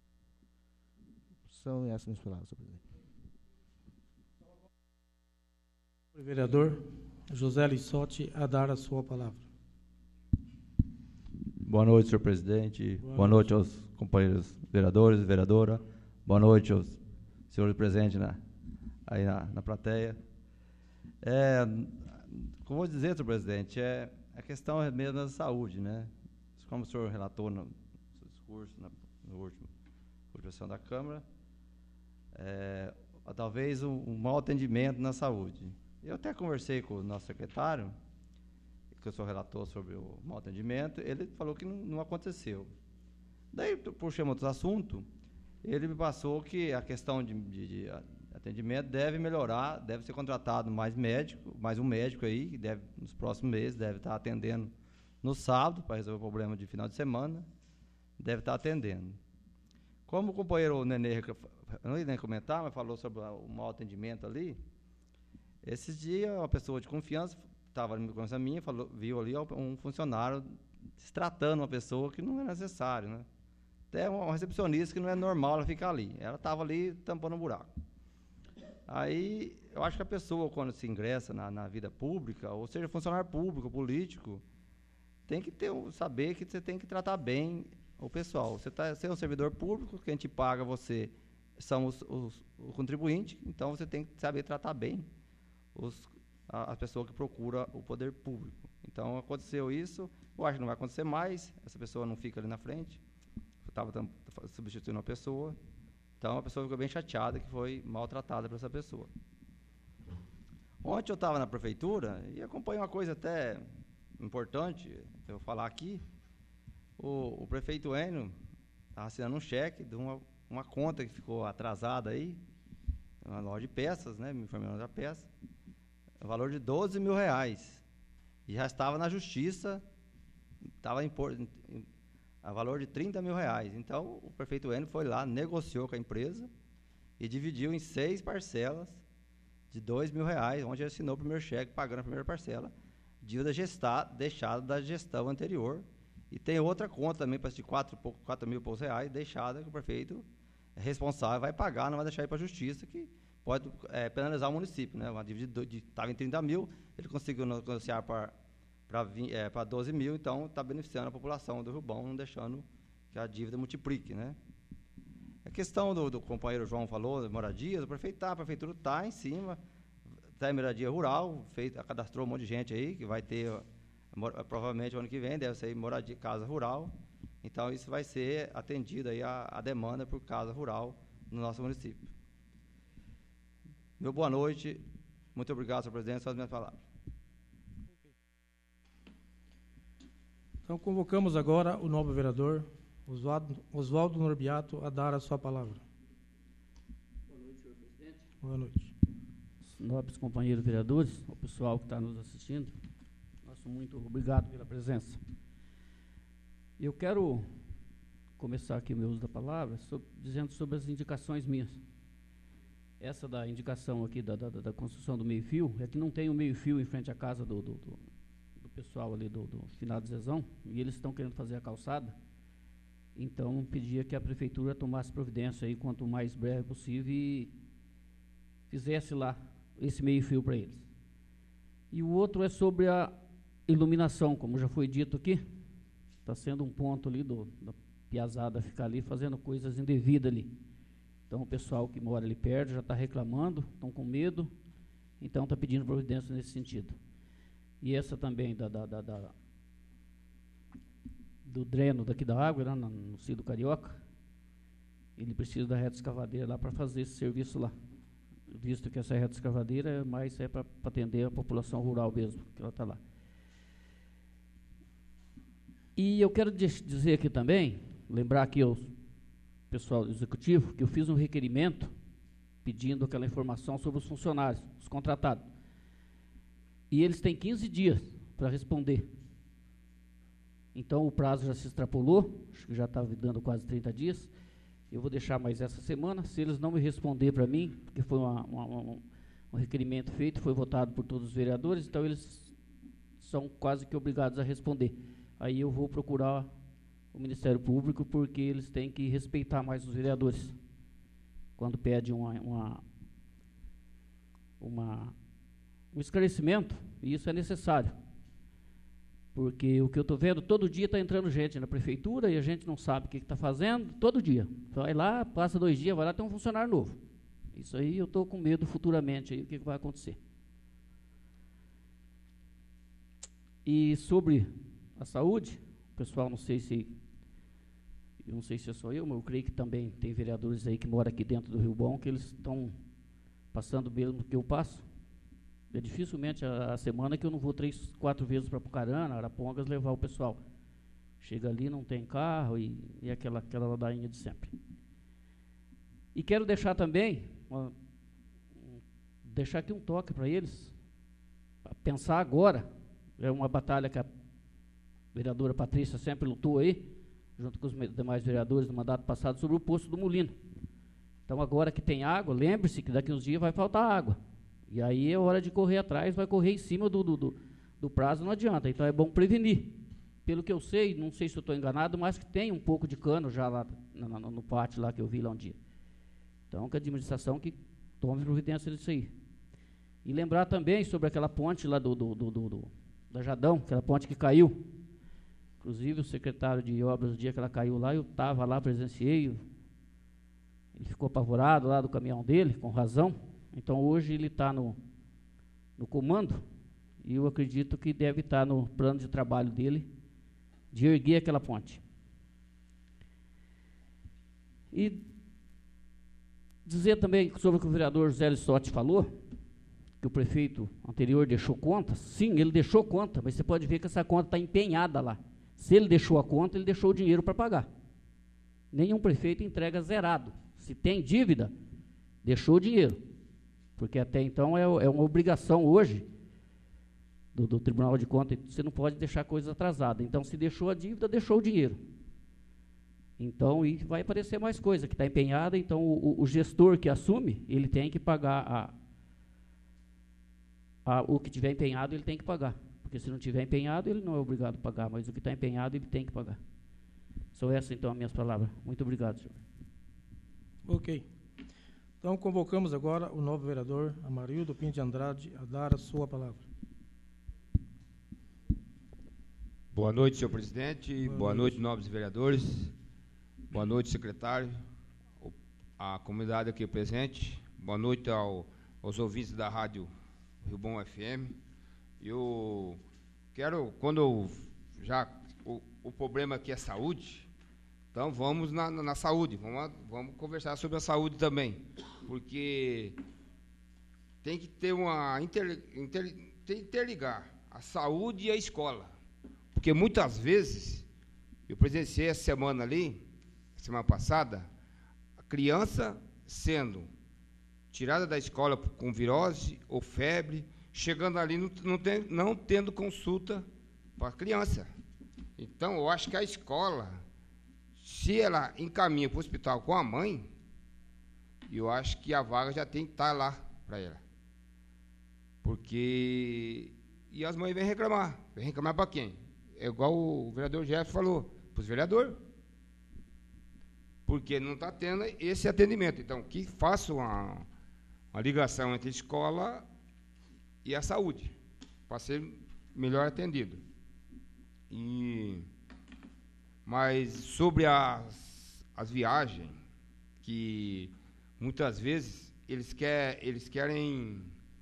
São essas minhas palavras, senhor presidente. O vereador José Lissotti a dar a sua palavra. Boa noite, senhor presidente. Boa, Boa noite. noite aos companheiros vereadores e vereadora. Boa noite aos senhores presentes na, aí na, na plateia. É, como vou dizer, senhor presidente, é, a questão é mesmo da saúde, né? Como o senhor relatou no seu discurso, na no último, última sessão da Câmara, é, talvez um, um mau atendimento na saúde. Eu até conversei com o nosso secretário, que o senhor relatou sobre o mau atendimento, ele falou que não, não aconteceu. Daí, puxamos outro assunto, ele me passou que a questão de, de, de atendimento deve melhorar, deve ser contratado mais médico, mais um médico aí, que deve, nos próximos meses, deve estar atendendo no sábado, para resolver o problema de final de semana, deve estar atendendo. Como o companheiro Nenê, não ia nem comentar, mas falou sobre o mau atendimento ali, esses dias, uma pessoa de confiança, estava ali confiança minha, falou, viu ali um funcionário tratando uma pessoa que não é necessário, né? Até uma recepcionista que não é normal ela ficar ali. Ela estava ali tampando um buraco. Aí, eu acho que a pessoa, quando se ingressa na, na vida pública, ou seja, funcionário público, político, tem que ter, saber que você tem que tratar bem o pessoal. Você, tá, você é um servidor público, quem te paga você são os, os, o contribuinte, então você tem que saber tratar bem os, a, a pessoa que procura o poder público. Então, aconteceu isso, eu acho que não vai acontecer mais, essa pessoa não fica ali na frente, estava substituindo uma pessoa, então a pessoa ficou bem chateada que foi maltratada por essa pessoa. Ontem eu estava na prefeitura e acompanhei uma coisa até importante, eu vou falar aqui, o, o prefeito Enio estava assinando um cheque de uma, uma conta que ficou atrasada aí, uma loja de peças, né, me informei da peça, o valor de doze mil reais, e já estava na justiça, estava em, em a valor de trinta mil reais. Então, o prefeito Enio foi lá, negociou com a empresa e dividiu em seis parcelas de dois mil reais, onde ele assinou o primeiro cheque, pagando a primeira parcela, dívida gestada, deixada da gestão anterior. E tem outra conta também, de quatro mil e poucos reais, deixada, que o prefeito responsável vai pagar, não vai deixar ir para a justiça, que pode é, penalizar o município, né? Uma dívida de estava em trinta mil, ele conseguiu negociar para para doze mil, então está beneficiando a população do Rio Bom, não deixando que a dívida multiplique, né? A questão do, do companheiro João falou, de moradias, o prefeito tá, a prefeitura está em cima, está em moradia rural, feito, cadastrou um monte de gente aí, que vai ter, mor, provavelmente, o ano que vem, deve ser moradia, casa rural, então isso vai ser atendido aí a, a demanda por casa rural no nosso município. Meu boa noite, muito obrigado, senhor presidente, são as minhas palavras. Então, convocamos agora o novo vereador, Oswaldo, Oswaldo Norbiato, a dar a sua palavra. Boa noite, senhor presidente. Boa noite. Nobres companheiros vereadores, o pessoal que está nos assistindo, nosso muito obrigado pela presença. Eu quero começar aqui o meu uso da palavra, sobre, dizendo sobre as indicações minhas. Essa da indicação aqui da, da, da construção do meio-fio, é que não tem o meio-fio em frente à casa do, do, do pessoal ali do, do finado Zezão, e eles estão querendo fazer a calçada, então pedia que a prefeitura tomasse providência aí quanto mais breve possível e fizesse lá esse meio fio para eles. E o outro é sobre a iluminação, como já foi dito aqui, está sendo um ponto ali do, da piazada ficar ali fazendo coisas indevidas ali. Então o pessoal que mora ali perto já está reclamando, estão com medo, então está pedindo providência nesse sentido. E essa também da, da, da, da, do dreno daqui da água, lá no, no Cido Carioca, ele precisa da reta escavadeira lá para fazer esse serviço lá. Visto que essa reta escavadeira é mais é para atender a população rural mesmo, que ela está lá. E eu quero dizer aqui também, lembrar aqui ao pessoal do executivo, que eu fiz um requerimento pedindo aquela informação sobre os funcionários, os contratados. E eles têm quinze dias para responder. Então o prazo já se extrapolou, acho que já está dando quase trinta dias. Eu vou deixar mais essa semana. Se eles não me responder para mim, porque foi uma, uma, uma, um requerimento feito, foi votado por todos os vereadores, então eles são quase que obrigados a responder. Aí eu vou procurar o Ministério Público, porque eles têm que respeitar mais os vereadores. Quando pedem uma, uma, uma um esclarecimento, e isso é necessário, porque o que eu estou vendo, todo dia está entrando gente na prefeitura e a gente não sabe o que está fazendo, todo dia, vai lá, passa dois dias, vai lá, tem um funcionário novo. Isso aí eu estou com medo futuramente, aí, o que, que vai acontecer. E sobre a saúde, o pessoal, não sei se, eu não sei se é só eu, mas eu creio que também tem vereadores aí que moram aqui dentro do Rio Bom, que eles estão passando mesmo que eu passo. É dificilmente a, a semana que eu não vou três, quatro vezes para Pucarana, Arapongas, levar o pessoal. Chega ali, não tem carro e, e aquela, aquela ladainha de sempre. E quero deixar também, uma, um, deixar aqui um toque para eles, pra pensar agora, é uma batalha que a vereadora Patrícia sempre lutou aí, junto com os demais vereadores do mandato passado, sobre o poço do Molino. Então agora que tem água, lembre-se que daqui uns dias vai faltar água. E aí é hora de correr atrás, vai correr em cima do, do, do, do prazo, não adianta. Então é bom prevenir. Pelo que eu sei, não sei se eu estou enganado, mas que tem um pouco de cano já lá no, no, no pátio lá que eu vi lá um dia. Então, que a administração que tome providência disso aí. E lembrar também sobre aquela ponte lá do, do, do, do, do da Jadão, aquela ponte que caiu. Inclusive o secretário de obras, no dia que ela caiu lá, eu estava lá, presenciei. Ele ficou apavorado lá do caminhão dele, com razão. Então, hoje ele está no, no comando, e eu acredito que deve estar tá no plano de trabalho dele, de erguer aquela ponte. E dizer também sobre o que o vereador José Lissotti falou, que o prefeito anterior deixou conta. Sim, ele deixou conta, mas você pode ver que essa conta está empenhada lá. Se ele deixou a conta, ele deixou o dinheiro para pagar. Nenhum prefeito entrega zerado. Se tem dívida, deixou o dinheiro. Porque até então é, é uma obrigação hoje do, do Tribunal de Contas, você não pode deixar coisa atrasada. Então, se deixou a dívida, deixou o dinheiro. Então, e vai aparecer mais coisa que está empenhada, então o, o gestor que assume, ele tem que pagar a, a, o que tiver empenhado, ele tem que pagar. Porque se não tiver empenhado, ele não é obrigado a pagar, mas o que está empenhado, ele tem que pagar. São essas, então, as minhas palavras. Muito obrigado, senhor. Ok. Então, convocamos agora o novo vereador Amarildo Pinto de Andrade a dar a sua palavra. Boa noite, senhor presidente. Boa, Boa noite. noite, nobres vereadores. Boa noite, secretário, a comunidade aqui presente. Boa noite ao, aos ouvintes da Rádio Rio Bom F M. Eu quero, quando eu já o, o problema aqui é saúde, então vamos na, na, na saúde, vamos, vamos conversar sobre a saúde também, porque tem que ter uma inter, inter, tem que interligar a saúde e a escola, porque muitas vezes, eu presenciei essa semana ali, semana passada, a criança sendo tirada da escola com virose ou febre, chegando ali não, não, tem, não tendo consulta para a criança. Então, eu acho que a escola, se ela encaminha para o hospital com a mãe, eu acho que a vaga já tem que estar lá para ela. Porque... E as mães vêm reclamar. Vêm reclamar para quem? É igual o vereador Jeff falou, para os vereadores. Porque não está tendo esse atendimento. Então, que faça uma, uma ligação entre a escola e a saúde, para ser melhor atendido. E, mas sobre as, as viagens, que muitas vezes eles, quer, eles querem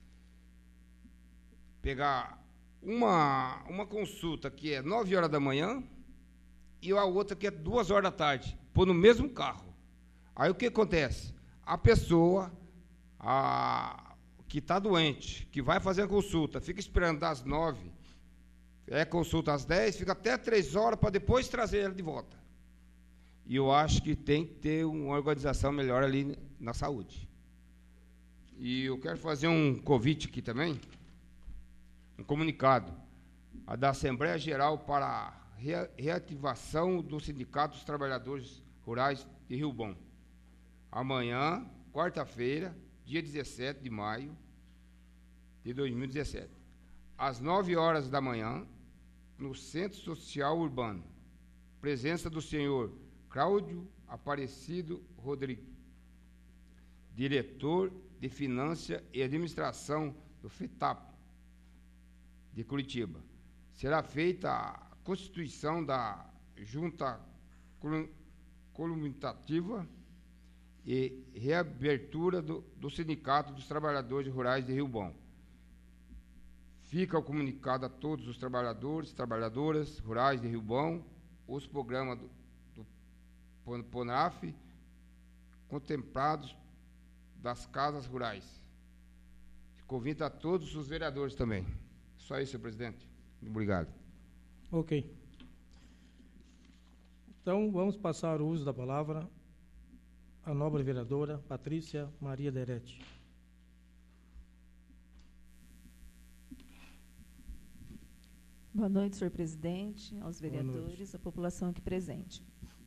pegar uma, uma consulta que é nove horas da manhã e a outra que é duas horas da tarde, pôr no mesmo carro. Aí o que acontece? A pessoa a, que está doente, que vai fazer a consulta, fica esperando das nove, é consulta às dez, fica até três horas para depois trazer ela de volta. E eu acho que tem que ter uma organização melhor ali na saúde. E eu quero fazer um convite aqui também, um comunicado, a da Assembleia Geral para a reativação do Sindicato dos Trabalhadores Rurais de Rio Bom. Amanhã, quarta-feira, dia dezessete de maio de dois mil e dezessete, às nove horas da manhã, no Centro Social Urbano. Presença do senhor Cláudio Aparecido Rodrigues, diretor de Finanças e Administração do FETAP de Curitiba. Será feita a constituição da Junta Colimitativa e reabertura do, do Sindicato dos Trabalhadores Rurais de Rio Bom. Fica o comunicado a todos os trabalhadores e trabalhadoras rurais de Rio Bom, os programas do, do PONAF contemplados das casas rurais. Convido a todos os vereadores também. Só isso, senhor presidente. Obrigado. Ok. Então, vamos passar o uso da palavra à nobre vereadora Patrícia Maria Derete. Boa noite, senhor presidente, aos vereadores, à população aqui presente.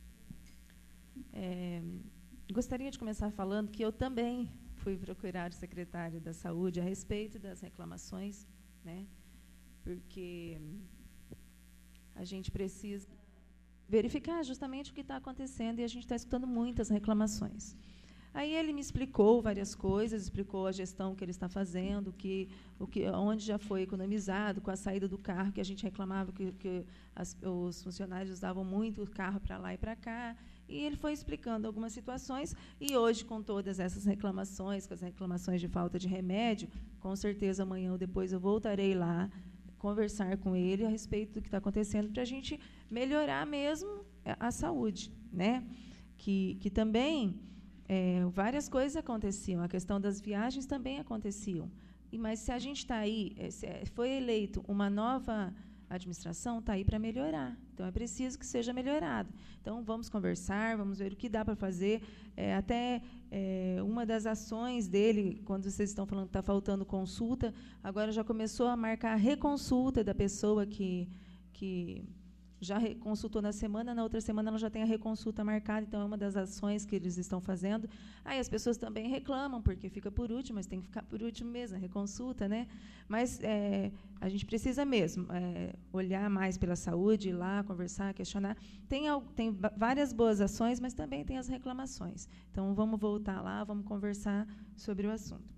É, gostaria de começar falando que eu também fui procurar o secretário da Saúde a respeito das reclamações, né, porque a gente precisa verificar justamente o que está acontecendo e a gente está escutando muitas reclamações. Aí ele me explicou várias coisas, explicou a gestão que ele está fazendo, que, o que, onde já foi economizado com a saída do carro, que a gente reclamava que, que as, os funcionários usavam muito o carro para lá e para cá. E ele foi explicando algumas situações, e hoje, com todas essas reclamações, com as reclamações de falta de remédio, com certeza amanhã ou depois eu voltarei lá conversar com ele a respeito do que está acontecendo, para a gente melhorar mesmo a saúde, né? Que, que também é, várias coisas aconteciam, a questão das viagens também aconteciam. E, mas se a gente está aí, se foi eleito uma nova administração, está aí para melhorar. Então, é preciso que seja melhorado. Então, vamos conversar, vamos ver o que dá para fazer. É, até é, uma das ações dele, quando vocês estão falando que está faltando consulta, agora já começou a marcar a reconsulta da pessoa que, que já consultou na semana, na outra semana ela já tem a reconsulta marcada, então é uma das ações que eles estão fazendo. Aí as pessoas também reclamam, porque fica por último, mas tem que ficar por último mesmo, a reconsulta, né? Mas é, a gente precisa mesmo é, olhar mais pela saúde, ir lá, conversar, questionar. Tem, tem várias boas ações, mas também tem as reclamações. Então, vamos voltar lá, vamos conversar sobre o assunto.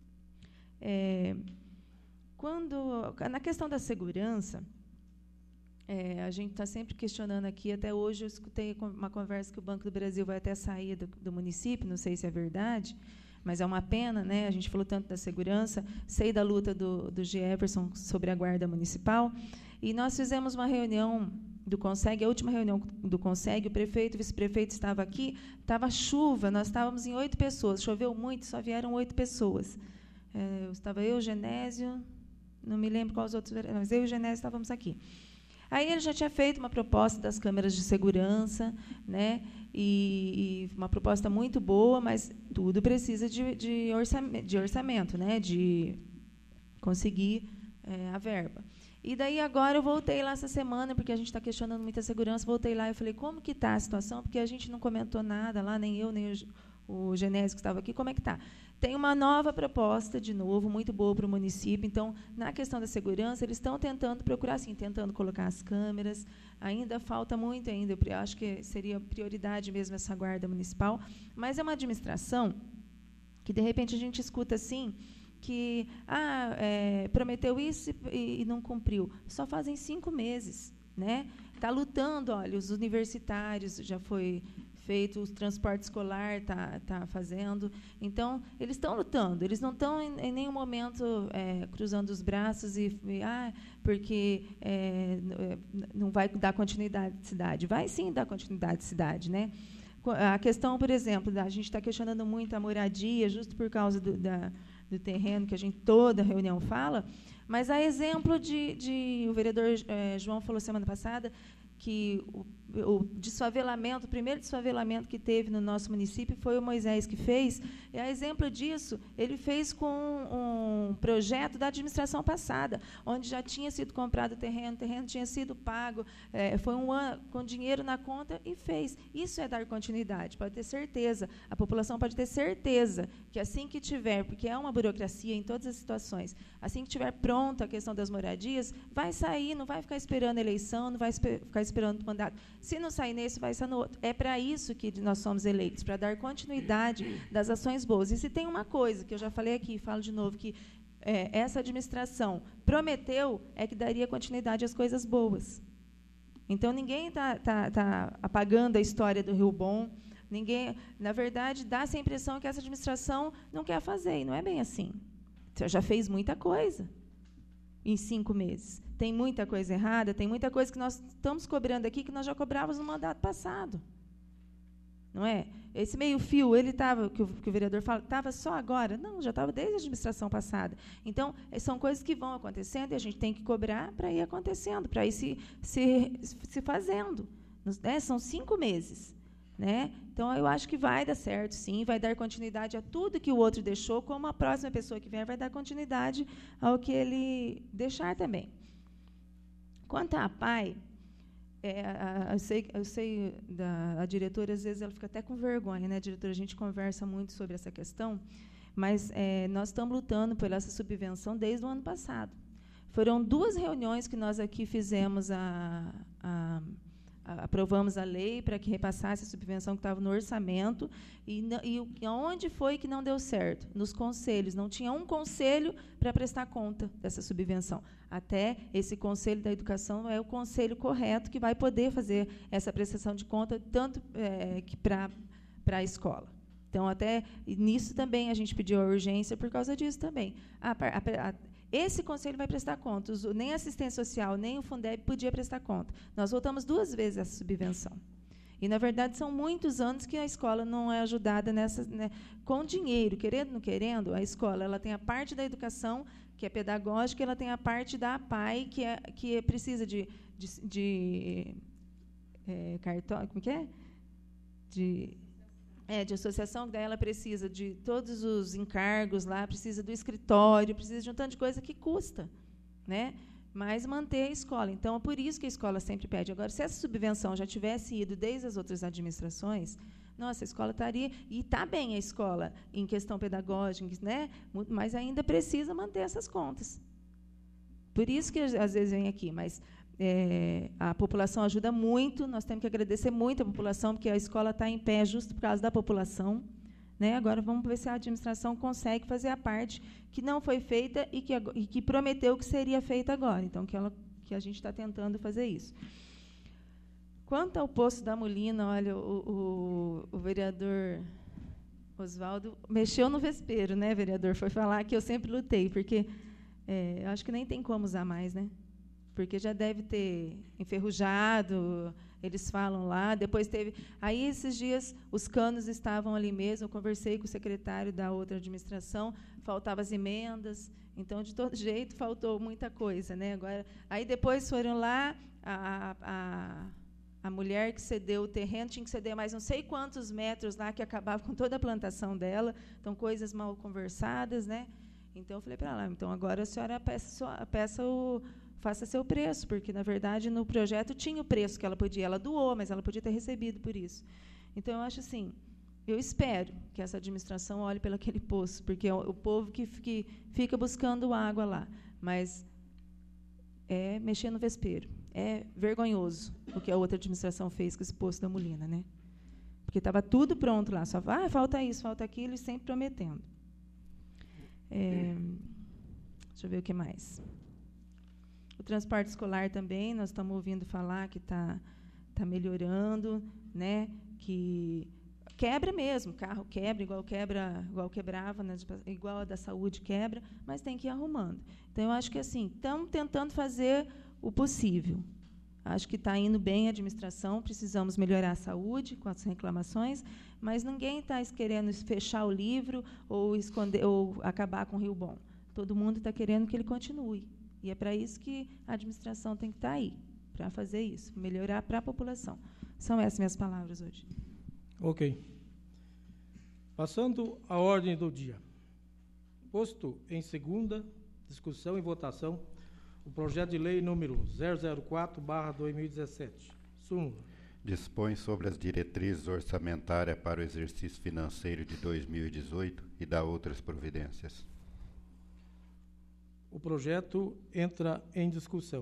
É, quando, na questão da segurança, É, a gente está sempre questionando aqui, até hoje eu escutei uma conversa que o Banco do Brasil vai até sair do, do município, não sei se é verdade, mas é uma pena, né? A gente falou tanto da segurança, sei da luta do, do Jefferson sobre a guarda municipal, e nós fizemos uma reunião do Conseg, a última reunião do Conseg, o prefeito e o vice-prefeito estavam aqui, estava chuva, nós estávamos em oito pessoas, choveu muito, só vieram oito pessoas. É, estava eu, o Genésio, não me lembro quais os outros, mas eu e o Genésio estávamos aqui. Aí ele já tinha feito uma proposta das câmeras de segurança, né, e, e uma proposta muito boa, mas tudo precisa de, de, orçamento, de orçamento, né, de conseguir é, a verba. E daí agora eu voltei lá essa semana, porque a gente está questionando muita segurança, voltei lá e falei, como que está a situação? Porque a gente não comentou nada lá, nem eu, nem o, o Genésio que estava aqui, como é que está? Tem uma nova proposta, de novo, muito boa para o município. Então, na questão da segurança, eles estão tentando procurar, sim, tentando colocar as câmeras. Ainda falta muito ainda. Eu acho que seria prioridade mesmo essa guarda municipal. Mas é uma administração que, de repente, a gente escuta assim, que ah, é, prometeu isso e, e não cumpriu. Só fazem cinco meses. Né? Está lutando, olha, os universitários já foi feito, o transporte escolar está tá fazendo. Então, eles estão lutando, eles não estão em, em nenhum momento é, cruzando os braços e, e ah, porque é, não vai dar continuidade de cidade. Vai sim dar continuidade de cidade, né? A questão, por exemplo, a gente está questionando muito a moradia, justo por causa do, da, do terreno, que a gente toda reunião fala, mas a exemplo de, de o vereador é, João falou semana passada, que o, o desfavelamento, o primeiro desfavelamento que teve no nosso município foi o Moisés que fez. E a exemplo disso, ele fez com um projeto da administração passada, onde já tinha sido comprado o terreno, o terreno tinha sido pago, é, foi um ano com dinheiro na conta e fez. Isso é dar continuidade, pode ter certeza. A população pode ter certeza que assim que tiver, porque é uma burocracia em todas as situações, assim que tiver pronta a questão das moradias, vai sair, não vai ficar esperando eleição, não vai esper- ficar esperando o mandato. Se não sair nesse, vai sair no outro. É para isso que nós somos eleitos, para dar continuidade das ações boas. E se tem uma coisa que eu já falei aqui, falo de novo, que é, essa administração prometeu, é que daria continuidade às coisas boas. Então, ninguém está tá, tá apagando a história do Rio Bom. Ninguém, na verdade, dá-se a impressão que essa administração não quer fazer, e não é bem assim. Você já fez muita coisa em cinco meses. Tem muita coisa errada, tem muita coisa que nós estamos cobrando aqui que nós já cobrávamos no mandato passado. Não é? Esse meio-fio, ele estava, que, que o vereador fala, estava só agora? Não, já estava desde a administração passada. Então, são coisas que vão acontecendo e a gente tem que cobrar para ir acontecendo, para ir se, se, se fazendo. Nos, né? São cinco meses. Né? Então, eu acho que vai dar certo, sim, vai dar continuidade a tudo que o outro deixou, como a próxima pessoa que vier vai dar continuidade ao que ele deixar também. Quanto à P A I, é, a, eu sei, eu sei da, a diretora, às vezes, ela fica até com vergonha, né, diretora? A gente conversa muito sobre essa questão, mas é, nós estamos lutando por essa subvenção desde o ano passado. Foram duas reuniões que nós aqui fizemos a... a aprovamos a lei para que repassasse a subvenção que estava no orçamento, e, e onde foi que não deu certo? Nos conselhos. Não tinha um conselho para prestar conta dessa subvenção. Até esse Conselho da Educação é o conselho correto que vai poder fazer essa prestação de conta, tanto é, que para a escola. Então, até nisso também a gente pediu a urgência por causa disso também. A, a, a, Esse conselho vai prestar conta. Nem a assistência social, nem o Fundeb podia prestar conta. Nós voltamos duas vezes essa subvenção. E, na verdade, são muitos anos que a escola não é ajudada nessa, né, com dinheiro. Querendo ou não querendo, a escola ela tem a parte da educação, que é pedagógica, e ela tem a parte da A P A I, que, é, que precisa de, de, de é, cartão, como que é? De... É, de associação, que daí ela precisa de todos os encargos lá, precisa do escritório, precisa de um tanto de coisa que custa. Né? mas manter a escola. Então, é por isso que a escola sempre pede. Agora, se essa subvenção já tivesse ido desde as outras administrações, nossa, a escola estaria... E está bem a escola em questão pedagógica, né? Mas ainda precisa manter essas contas. Por isso que, às vezes, vem aqui. Mas é, a população ajuda muito, nós temos que agradecer muito a população, porque a escola está em pé justo por causa da população. Né? Agora, vamos ver se a administração consegue fazer a parte que não foi feita e que, e que prometeu que seria feita agora. Então, que, ela, que a gente está tentando fazer isso. Quanto ao Poço da Molina, olha, o, o, o vereador Oswaldo mexeu no vespeiro, né, vereador? Foi falar que eu sempre lutei, porque é, eu acho que nem tem como usar mais, né? Porque já deve ter enferrujado, eles falam lá, depois teve... Aí, esses dias, os canos estavam ali mesmo, eu conversei com o secretário da outra administração, faltavam as emendas, então, de todo jeito, faltou muita coisa, né? Agora, aí, depois, foram lá, a, a, a mulher que cedeu o terreno tinha que ceder mais não sei quantos metros lá, que acabava com toda a plantação dela, então, coisas mal conversadas, né? Então, eu falei para ela, então, agora a senhora peça, peça o... faça seu preço, porque, na verdade, no projeto tinha o preço que ela podia. Ela doou, mas ela podia ter recebido por isso. Então, eu acho assim, eu espero que essa administração olhe pelo aquele poço, porque é o povo que, que fica buscando água lá. Mas é mexer no vespeiro. É vergonhoso o que a outra administração fez com esse poço da Molina, né? Porque estava tudo pronto lá. Só ah, falta isso, falta aquilo, e sempre prometendo. É, deixa eu ver o que mais. O transporte escolar também, nós estamos ouvindo falar que está tá melhorando, né? Que quebra mesmo, carro quebra, igual quebra, igual quebrava, né? Igual a da saúde quebra, mas tem que ir arrumando. Então, eu acho que assim, estamos tentando fazer o possível. Acho que está indo bem a administração, precisamos melhorar a saúde com as reclamações, mas ninguém está querendo fechar o livro ou esconder ou acabar com o Rio Bom. Todo mundo está querendo que ele continue. E é para isso que a administração tem que estar aí, para fazer isso, melhorar para a população. São essas minhas palavras hoje. Ok. Passando à ordem do dia. Posto em segunda discussão e votação o projeto de lei número zero zero quatro barra dois mil e dezessete. Súmula. Dispõe sobre as diretrizes orçamentárias para o exercício financeiro de dois mil e dezoito e dá outras providências. O projeto entra em discussão.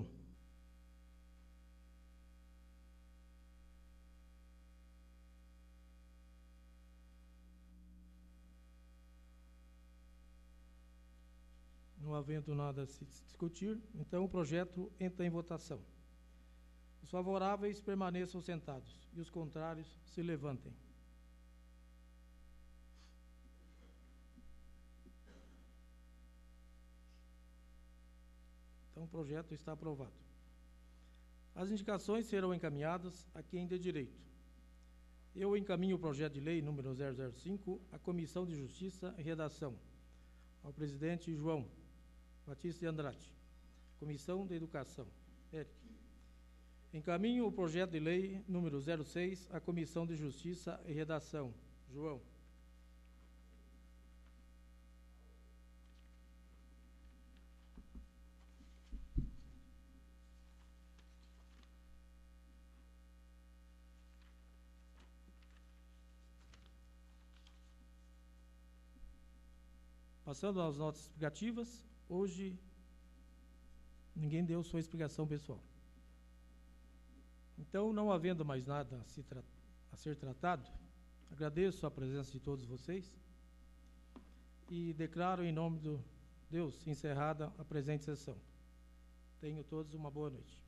Não havendo nada a se discutir, então o projeto entra em votação. Os favoráveis permaneçam sentados e os contrários se levantem. Então, o projeto está aprovado. As indicações serão encaminhadas a quem de direito. Eu encaminho o projeto de lei número zero zero cinco à Comissão de Justiça e Redação, ao presidente João Batista de Andrade. Comissão de Educação, Eric. Encaminho o projeto de lei número zero seis à Comissão de Justiça e Redação, João. Passando às notas explicativas, hoje ninguém deu sua explicação pessoal. Então, não havendo mais nada a, se tra- a ser tratado, agradeço a presença de todos vocês e declaro em nome de Deus encerrada a presente sessão. Tenham todos uma boa noite.